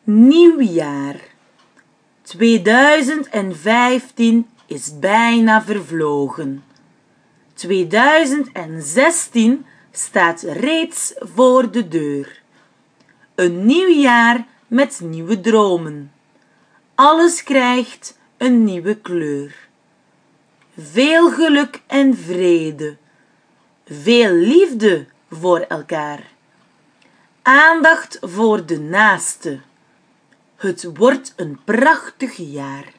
Nieuwjaar. 2015 is bijna vervlogen. 2016 staat reeds voor de deur. Een nieuw jaar met nieuwe dromen. Alles krijgt een nieuwe kleur. Veel geluk en vrede. Veel liefde voor elkaar. Aandacht voor de naaste. Het wordt een prachtig jaar.